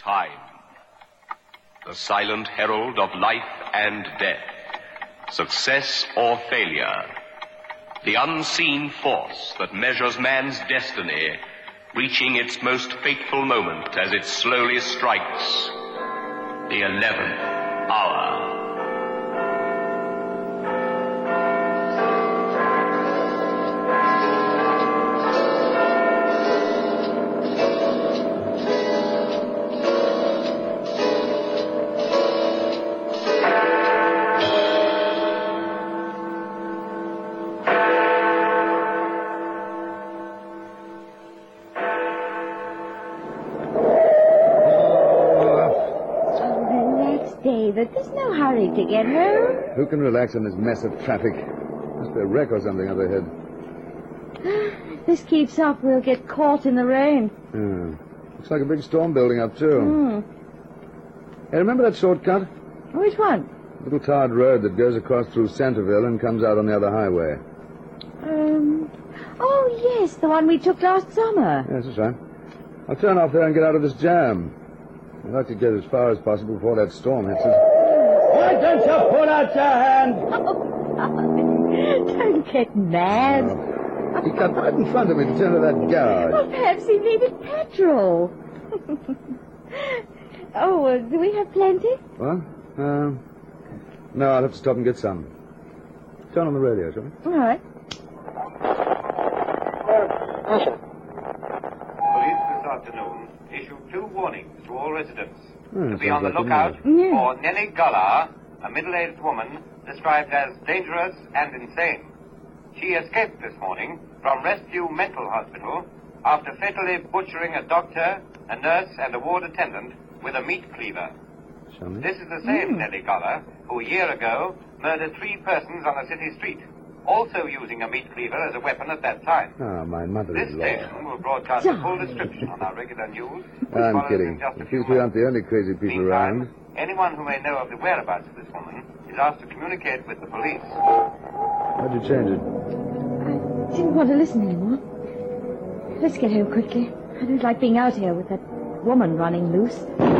Time, the silent herald of life and death, success or failure, the unseen force that measures man's destiny, reaching its most fateful moment as it slowly strikes the 11th hour. David, there's no hurry to get home. Who can relax in this mess of traffic? Must be a wreck or something up ahead. If this keeps up, we'll get caught in the rain. Looks like a big storm building up, too. Hey, remember that shortcut? Which one? Little tarred road that goes across through Centerville and comes out on the other highway. Oh, yes, the one we took last summer. Yes, that's right. I'll turn off there and get out of this jam. I'd like to get as far as possible before that storm hits us. Why don't you put out your hand? Oh, don't get mad. He cut right in front of me to turn to that garage. Well, perhaps he needed petrol. Do we have plenty? What? No, I'll have to stop and get some. Turn on the radio, shall we? All right. Police this afternoon issued 2 warnings to all residents to be on the like lookout for Nellie Gullar, a middle-aged woman described as dangerous and insane. She escaped this morning from Rescue Mental Hospital after fatally butchering a doctor, a nurse, and a ward attendant with a meat cleaver. This is the same Nellie Gullar who a year ago murdered 3 persons on a city street, also using a meat cleaver as a weapon at that time. My mother-in-law. This station will broadcast a full description on our regular news. I'm kidding. You three aren't the only crazy people around. Anyone who may know of the whereabouts of this woman is asked to communicate with the police. How'd you change it? I didn't want to listen anymore. Let's get home quickly. I don't like being out here with that woman running loose.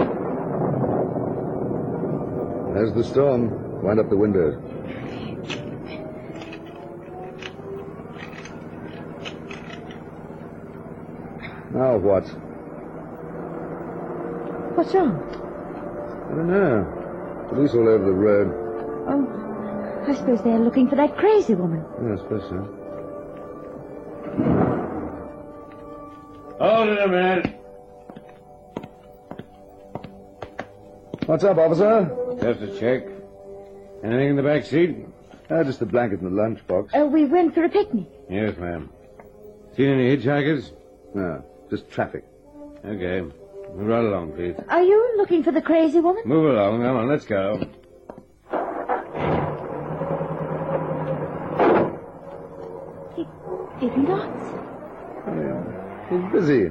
There's the storm. Wind up the windows. Now what? What's wrong? I don't know. Police all over the road. Oh, I suppose they're looking for that crazy woman. Yeah, I suppose so. Hold it a minute. What's up, officer? Just a check. Anything in the back seat? Just the blanket in the lunchbox. We went for a picnic. Yes, ma'am. Seen any hitchhikers? No, just traffic. Okay. Move right along, please. Are you looking for the crazy woman? Move along. Come on, let's go. He didn't answer. He's busy.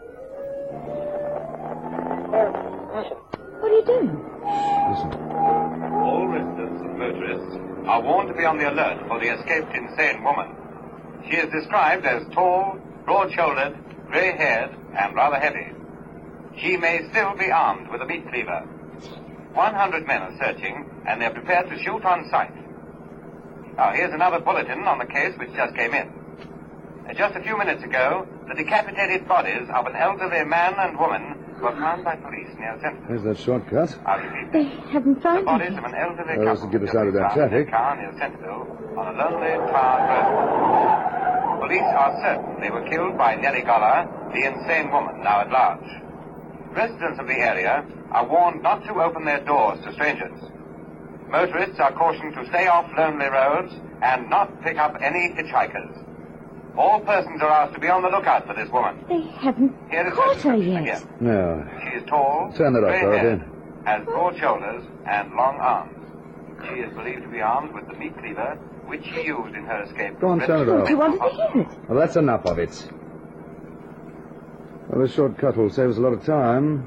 What are you doing? Listen. All residents and motorists are warned to be on the alert for the escaped insane woman. She is described as tall, broad-shouldered, grey-haired, and rather heavy. She may still be armed with a meat cleaver. 100 men are searching, and they're prepared to shoot on sight. Now, here's another bulletin on the case which just came in. Just a few minutes ago, the decapitated bodies of an elderly man and woman were found by police near Centerville. There's that shortcut. They haven't The found bodies him. of an elderly Well, this couple will get us out of that found in traffic. a car near Centerville on a lonely tarred road. Police are certain they were killed by Nellie Gullar, the insane woman now at large. Residents of the area are warned not to open their doors to strangers. Motorists are cautioned to stay off lonely roads and not pick up any hitchhikers. All persons are asked to be on the lookout for this woman. They haven't Here is caught her description yet. again. No. She is tall, Turn that off, grey-haired, Dorothy. has broad shoulders and long arms. She is believed to be armed with the meat cleaver, which she used in her escape. Go on, turn it off. I wanted to hear it. Well, that's enough of it. Well, this shortcut will save us a lot of time.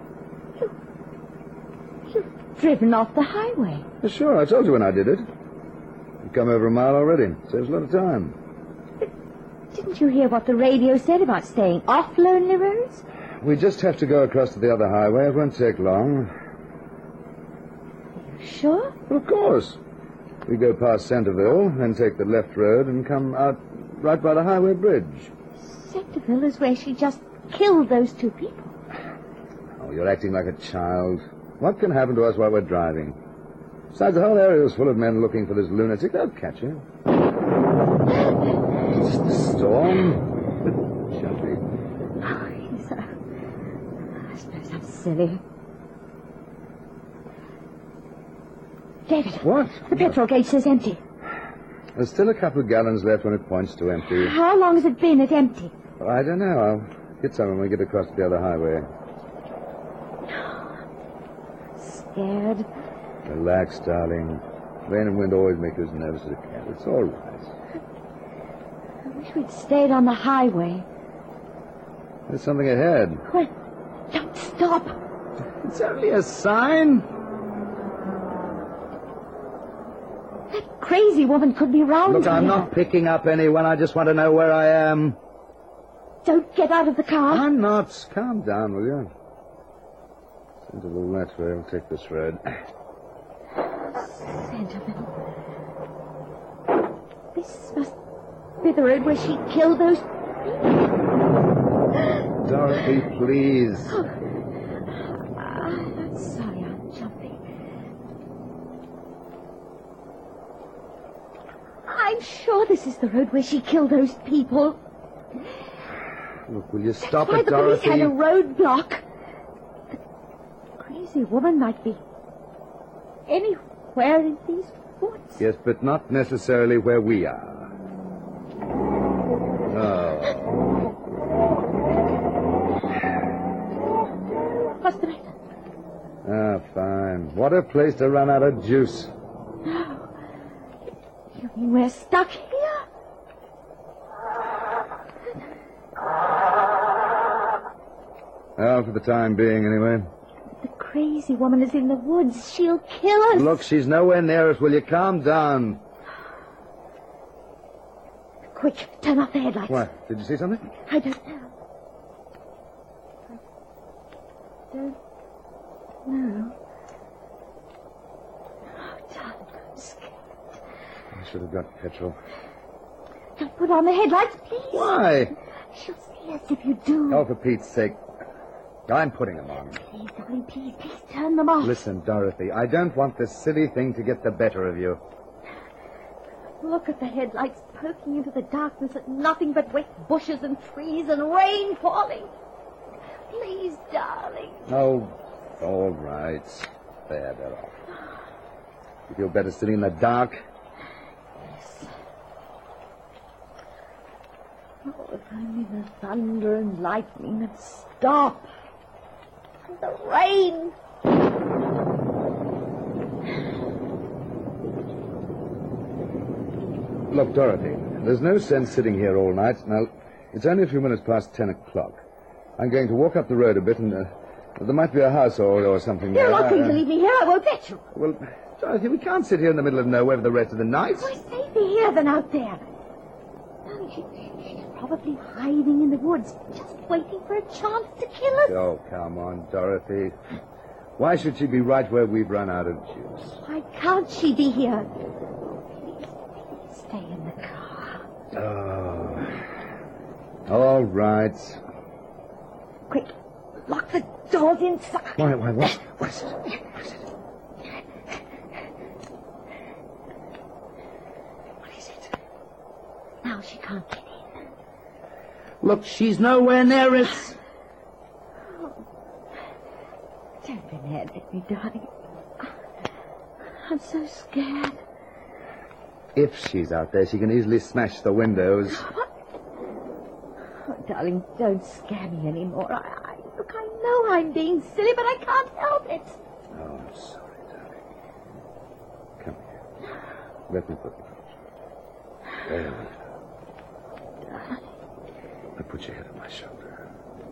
You've driven off the highway. Sure, I told you when I did it. You've come over a mile already. Saves a lot of time. Didn't you hear what the radio said about staying off lonely roads? We just have to go across to the other highway. It won't take long. Sure? Of course. We go past Centerville, then take the left road and come out right by the highway bridge. Centerville is where she just killed those two people. Oh, you're acting like a child. What can happen to us while we're driving? Besides, the whole area is full of men looking for this lunatic. They'll catch him. It's just a storm. Jumpy. Oh, I suppose I'm silly. David. What? The petrol gauge says empty. There's still a couple of gallons left when it points to empty. How long has it been at empty? Well, I don't know. I'll get some when we get across to the other highway. Scared. Relax, darling. Rain and wind always make you as nervous as a cat. It's all right. I wish we'd stayed on the highway. There's something ahead. Well, don't stop. It's only a sign. That crazy woman could be round Look, here. I'm not picking up anyone. I just want to know where I am. Don't get out of the car. I'm not. Calm down, will you? Centerville that way. We'll take this road. Centerville. This must be the road where she killed those people. Dorothy, please. I'm sorry, I'm jumpy. I'm sure this is the road where she killed those people. Look, will you stop That's why it, the Dorothy? police had a roadblock. The crazy woman might be anywhere in these woods. Yes, but not necessarily where we are. Oh. What's the matter? Ah, fine. What a place to run out of juice. No. You mean we're stuck here? Well, for the time being, anyway. The crazy woman is in the woods. She'll kill us. Look, she's nowhere near us. Will you calm down? Quick, turn off the headlights. What? Did you see something? I don't know. I don't know. Oh, darling, I'm scared. I should have got petrol. Don't put on the headlights, please. Why? She'll see us if you do. Oh, for Pete's sake. I'm putting them on. Please, darling, please turn them off. Listen, Dorothy, I don't want this silly thing to get the better of you. Look at the headlights poking into the darkness at nothing but wet bushes and trees and rain falling. Please, darling. Oh, all right. There, they're off. You feel better sitting in the dark? Yes. Oh, if only the thunder and lightning would stop. And the rain. Look, Dorothy, there's no sense sitting here all night. Now, it's only a few minutes past 10 o'clock. I'm going to walk up the road a bit, and there might be a house or something You're there. not going to leave me here, I won't bet you. Well, Dorothy, we can't sit here in the middle of nowhere for the rest of the night. We're safer here than out there. No, she's probably hiding in the woods, just waiting for a chance to kill us. Oh, come on, Dorothy. Why should she be right where we've run out of juice? Why can't she be here? Please stay in the car. Oh. All right. Quick, lock the doors inside. Why, what? What is it? What is it? Now she can't get in. Look, she's nowhere near us. Oh. Don't be mad at me, darling. I'm so scared. If she's out there, she can easily smash the windows. What? Oh, darling, don't scare me anymore. Look, I know I'm being silly, but I can't help it. Oh, I'm sorry, darling. Come here. Let me put you up. There we go. Now put your head on my shoulder.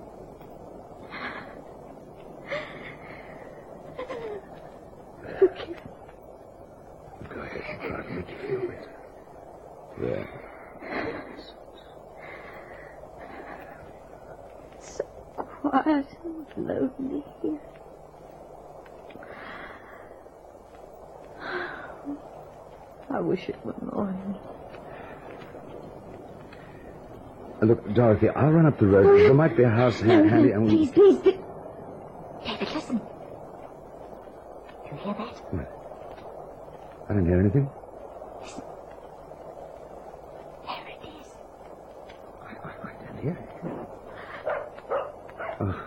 Okay. Go ahead and try to make you feel better. There. So quiet. quiet and lonely here. I wish it were morning. Look, Dorothy, I'll run up the road. There might be a house handy, and Please, please. David, listen. Do you hear that? What? I don't hear anything. Listen. There it is. I don't hear it. Oh.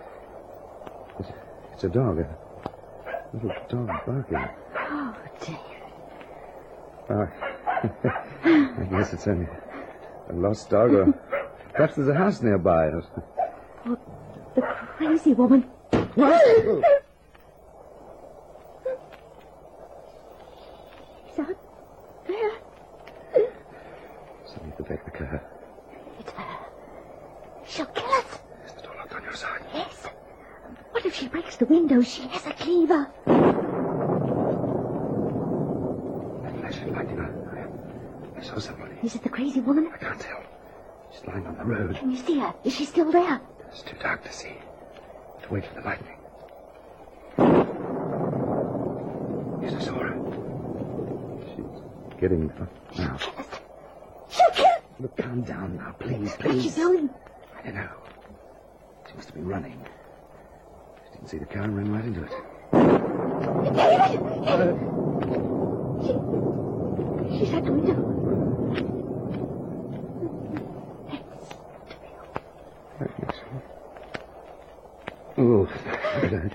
It's a dog. A little dog barking. Oh, David. Oh. I guess it's only a lost dog, or perhaps there's a house nearby. Oh, the crazy woman. What? He's out there. Somebody at the back of the car. It's her. She'll kill us. Is the door locked on your side? Yes. What if she breaks the window? She has a cleaver. That flash of light, I saw somebody. Is it the crazy woman? I can't tell. She's lying on the road. Can you see her? Is she still there? It's too dark to see. To wait for the lightning. Yes, I saw her. She's getting up now. She'll kill us. Look, calm down now, please, What's please. she doing? I don't know. She must have been running. She didn't see the car and ran right into it. David! She's at the window. Oh, I don't.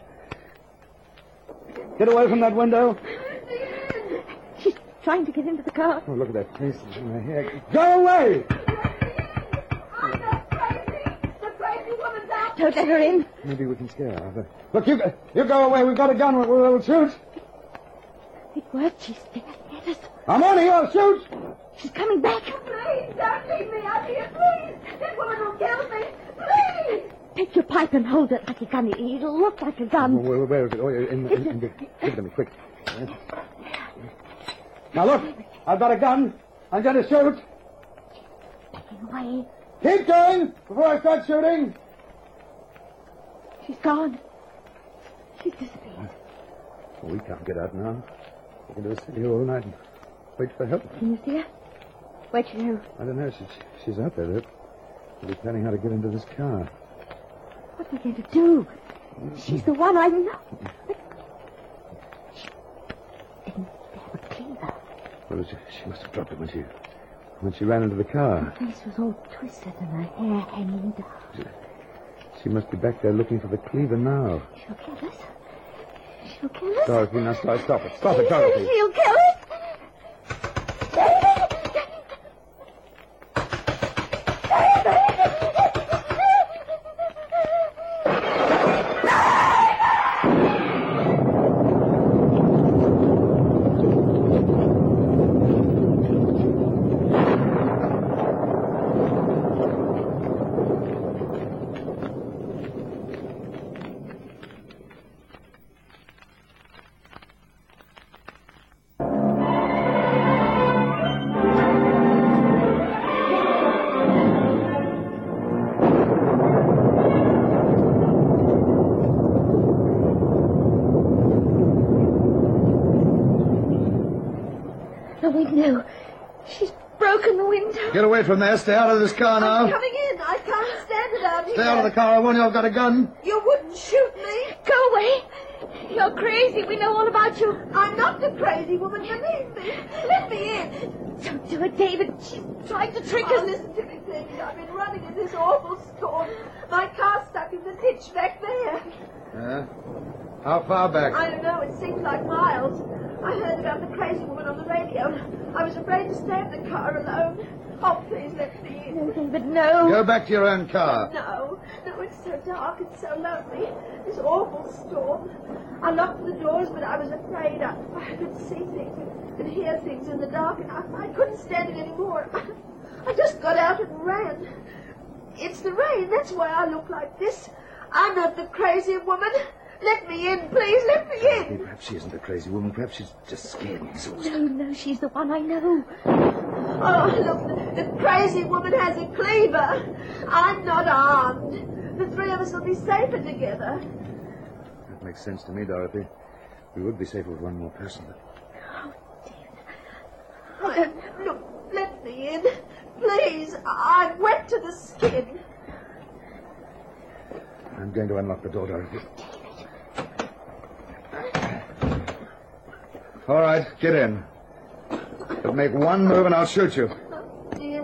Get away from that window. She's trying to get into the car. Oh, look at that face in her hair. Go away! I'm not crazy. The crazy woman's out. Don't let her in. Maybe we can scare her. Look, you go away. We've got a gun. We'll shoot. It worked. She's staring at us. I'm on here. I'll shoot. She's coming back. Please, don't leave me out here, please. This woman will kill me. Please. Take your pipe and hold it like a gun. It'll look like a gun. Where is it? Oh, give it to me, quick. Now, look. I've got a gun. I'm going to shoot. Taking away. Keep going before I start shooting. She's gone. She's disappeared. Well, we can't get out now. We can just sit here all night and wait for help. Can you see her? Where'd she go? I don't know. She's out there. We'll be planning how to get into this car. What are we going to do? She's the one I know. But she didn't have a cleaver. Well, she must have dropped it when she ran into the car. Her face was all twisted and her hair hanging down. She must be back there looking for the cleaver now. She'll kill us. She'll kill us. Dorothy, now stop it. Stop it, Dorothy. She'll kill us. The window. She's broken the window. Get away from there. Stay out of this car now. I'm coming in. I can't stand it out here. Stay out of the car. I warn you, I've got a gun. You wouldn't shoot me. Go away. You're crazy. We know all about you. I'm not the crazy woman. Believe me. Let me in. Don't do it, David. She's trying to trick Oh, us. listen to me, Peggy. I've been running in this awful storm. My car's stuck in the ditch back there. How far back? I don't know. It seems like miles. I heard about the crazy woman on the radio. I was afraid to stay in the car alone. Oh, please let me in. No, David, no. Go back to your own car. No, it's so dark, it's so lonely. This awful storm. I locked the doors, but I was afraid I could see things and hear things in the dark, and I couldn't stand it anymore. I just got out and ran. It's the rain, that's why I look like this. I'm not the crazy woman. Let me in, please, let me in. Perhaps she isn't a crazy woman. Perhaps she's just scared and exhausted. No, she's the one I know. Oh, look, the crazy woman has a cleaver. I'm not armed. The three of us will be safer together. That makes sense to me, Dorothy. We would be safer with one more person. Look, let me in. Please, I'm wet to the skin. I'm going to unlock the door, Dorothy. All right, get in. But make one move and I'll shoot you. Oh, dear.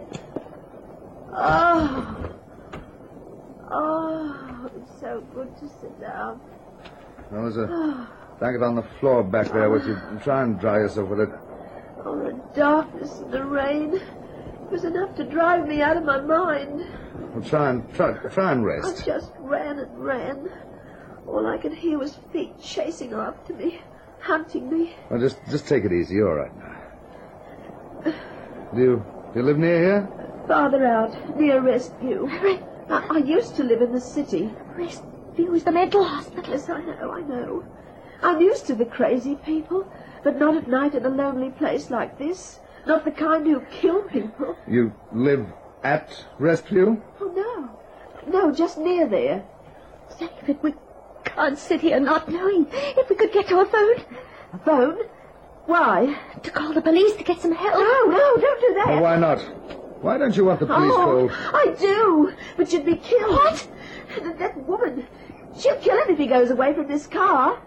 It's so good to sit down. Well, there's a blanket on the floor back there with you. Try and dry yourself with it. Oh, the darkness and the rain. It was enough to drive me out of my mind. Well, try and I rest. just ran and ran. All I could hear was feet chasing after me, hunting me. Well, just take it easy. You're all right now. Do you live near here? Farther out, near Restview. I used to live in the city. Restview is the mental hospital. Yes, I know. I'm used to the crazy people, but not at night in a lonely place like this. Not the kind who kill people. You live at Restview? Oh, no, just near there. David, we can't sit here not knowing. If we could get to a phone. A phone? Why? To call the police to get some help. No, don't do that. Well, why not? Why don't you want the police called? I do, but you'd be killed. What? That woman, she'll kill him if he goes away from this car.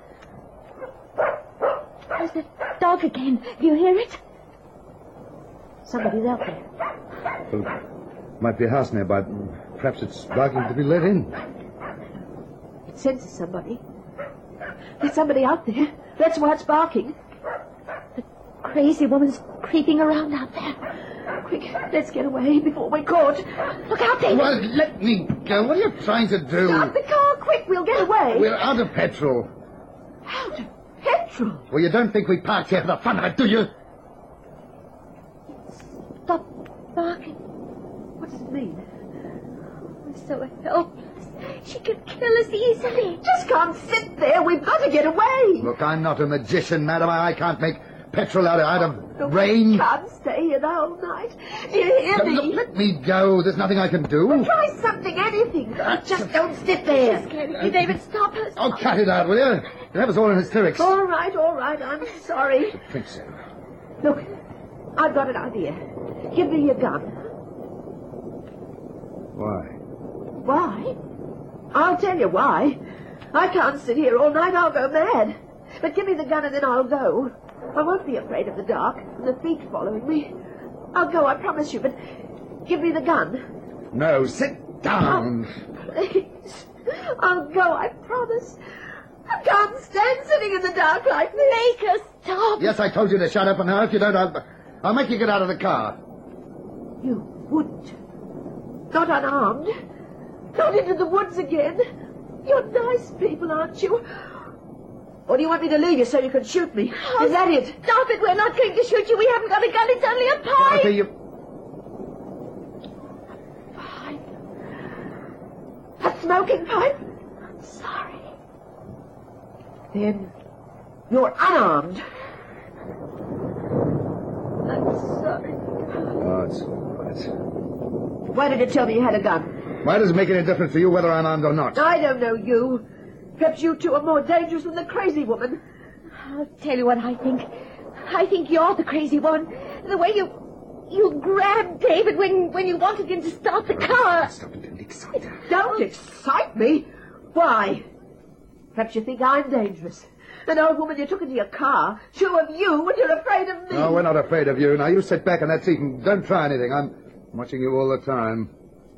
There's the dog again. Do you hear it? Somebody's out there. Well, might be a house nearby. Perhaps it's barking to be let in. It senses somebody. There's somebody out there. That's why it's barking. The crazy woman's creeping around out there. Quick, let's get away before we're caught. Look out, David. Well, let me go. What are you trying to do? Stop the car, quick, we'll get away. We're out of petrol. Out of petrol? Well, you don't think we parked here for the fun of it, do you? Stop barking. What does it mean? We're so helpless. She could kill us easily. Just can't sit there. We've got to get away. Look, I'm not a magician, madam. I can't make petrol out of Look, rain. We can't stay here the whole night. Do you hear me? Look, let me go. There's nothing I can do. Well, try something, anything. Just don't sit there. David, stop us. Oh, cut it out, will you? You have us all in hysterics. All right. I'm sorry. I think so. Look, I've got an idea. Give me your gun. Why? Why? I'll tell you why. I can't sit here all night. I'll go mad. But give me the gun and then I'll go. I won't be afraid of the dark and the feet following me. I'll go, I promise you, but give me the gun. No, sit down. Oh, please. I'll go, I promise. I can't stand sitting in the dark like this. Make us stop. Yes, I told you to shut up, and now if you don't, I'll make you get out of the car. You wouldn't. Not unarmed. Not into the woods again. You're nice people, aren't you? Or do you want me to leave you so you can shoot me? Is that it? Stop it. We're not going to shoot you. We haven't got a gun. It's only a pipe. Dorothy, you... Pipe? A smoking pipe? I'm sorry. Then you're unarmed. I'm sorry. Oh, it's all right. Why did you tell me you had a gun? Why does it make any difference to you whether I'm armed or not? I don't know you. Perhaps you two are more dangerous than the crazy woman. I'll tell you what I think. I think you're the crazy one. The way you grabbed David when you wanted him to stop the car. Stop it, don't excite her. Don't excite me. Why? Perhaps you think I'm dangerous. An old woman you took into your car. Two of you, and you're afraid of me. No, we're not afraid of you. Now, you sit back in that seat and don't try anything. I'm watching you all the time.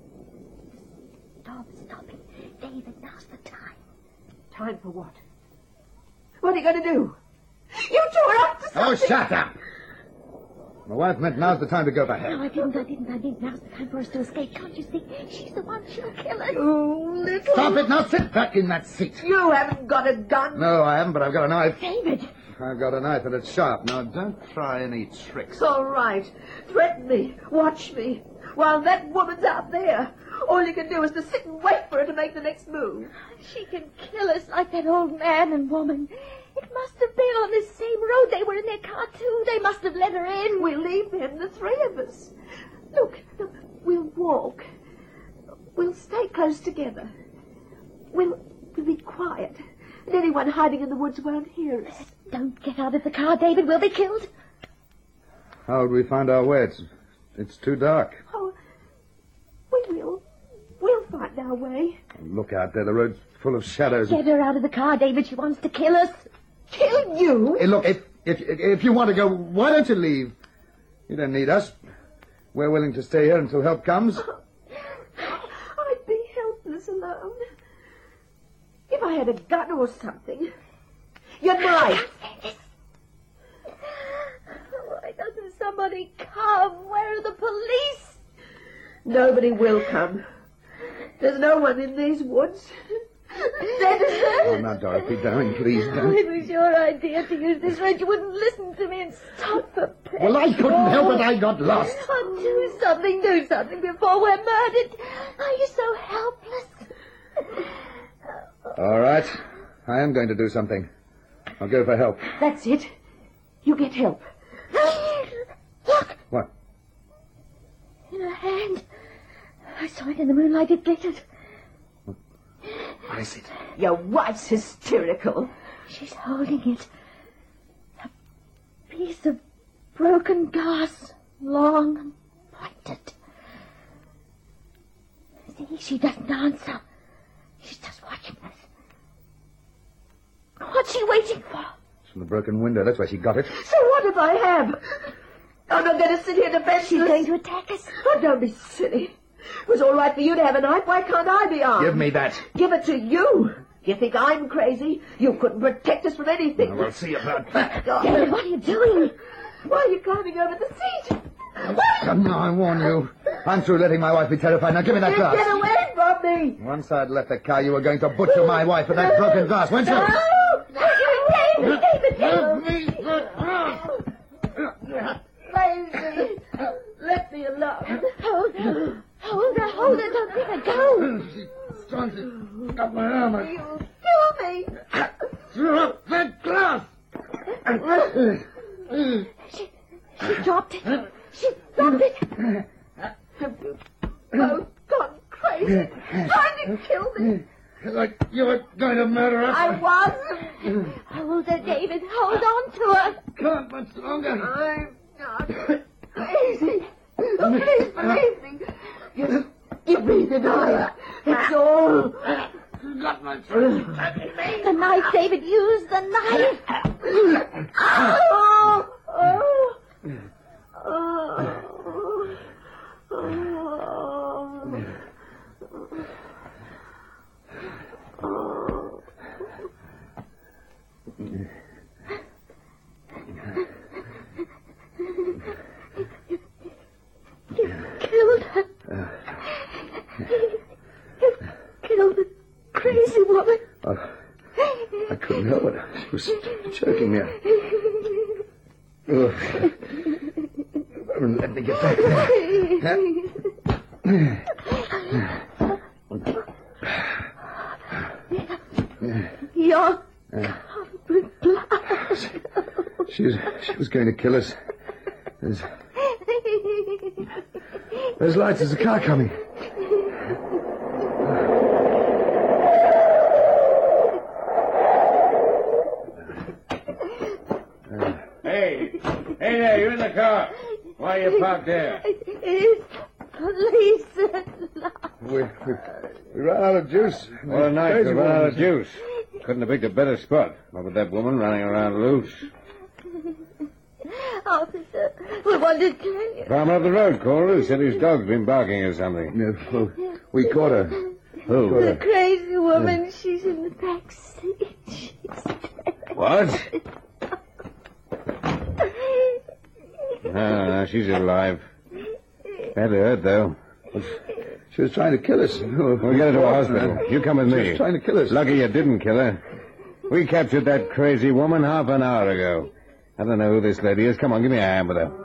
Stop it. David, now's the time. Time for what? What are you going to do? You two are up to something. Oh, shut up! My wife meant now's the time to go for her. No, I didn't. I think now's the time for us to escape. Can't you see? She's the one. She'll kill us. You little... Stop it! Now sit back in that seat. You haven't got a gun. No, I haven't, but I've got a knife. David. I've got a knife and it's sharp. Now, don't try any tricks. All right. Threaten me. Watch me. While that woman's out there. All you can do is to sit and wait for her to make the next move. She can kill us like that old man and woman. It must have been on this same road. They were in their car, too. They must have let her in. We'll leave them, the three of us. Look, we'll walk. We'll stay close together. We'll be quiet. And anyone hiding in the woods won't hear us. Don't get out of the car, David. We'll be killed. How would we find our way? It's too dark. Oh, we will. We'll find our way. Look out there. The road's full of shadows. Get her out of the car, David. She wants to kill us. Kill you? Hey, look, if you want to go, why don't you leave? You don't need us. We're willing to stay here until help comes. I'd be helpless alone. If I had a gun or something. You'd right. Why doesn't somebody come? Where are the police? Nobody will come. There's no one in these woods. They're deserted. Oh, now, Dorothy, darling, please don't. It was your idea to use this road. You wouldn't listen to me and stop for petrol. Well, I couldn't help it. I got lost. Oh, do something before we're murdered. Are you so helpless? All right. I am going to do something. I'll go for help. That's it. You get help. Look, What? in her hand. I saw it in the moonlight. It glittered. What is it? Your wife's hysterical. She's holding it. A piece of broken glass, long and pointed. See, she doesn't answer. She's just watching us. What's she waiting for? It's from the broken window. That's where she got it. So what if I have? I'm not going to sit here defenseless. She's going to attack us. Oh, don't be silly. It was all right for you to have a knife. Why can't I be armed? Give me that. Give it to you. You think I'm crazy? You couldn't protect us from anything. We'll see about that. David, what are you doing? Why are you climbing over the seat? Come now, I warn you. I'm through letting my wife be terrified. Now give me that glass. Get away from me! Once I'd left the car, you were going to butcher my wife with that broken glass, weren't you? David, Give me the glass. Lazy. Let me alone. hold her. Hold her. Don't let her go. She's trying to cut my arm. You'll kill me. Drop that glass. She dropped it. She dropped it. Have you both gone crazy? Trying to kill me? Like you were going to murder us. I wasn't. Hold her, David. Hold on to her. Can't much longer. I'm not crazy. Oh, please believe me. You breathe it out. It's all. Got my throat. The knife, David. Use the knife. Oh, oh, oh, oh. You've killed her. You've killed the crazy woman. I couldn't help it. She was choking me. Let me get back there. You're covered with blood. She was going to kill us. There's lights. There's a car coming. Hey there, you in the car. Why are you parked there? It's police at last. We ran out of juice. What a night to run out of juice. Couldn't have picked a better spot. Not with that woman running around loose. Officer, we wanted to tell you. Farmer up the road, Cole. Said his dog's been barking or something. Yeah, we caught her. Who? The crazy woman, she's in the back seat. She's What? No, she's alive. Badly hurt, though. She was trying to kill us. We'll get her to a hospital. You come with She me. was trying to kill us. Lucky you didn't kill her. We captured that crazy woman half an hour ago. I don't know who this lady is. Come on, give me a hand with her.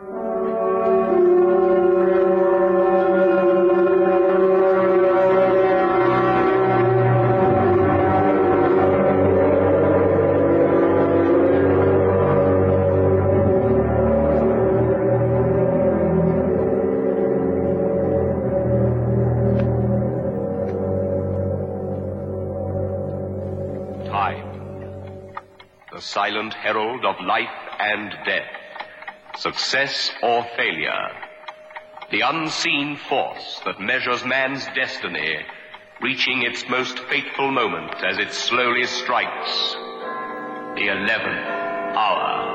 Time. The silent herald of life and death. Success or failure. The unseen force that measures man's destiny, reaching its most fateful moment as it slowly strikes the 11th hour.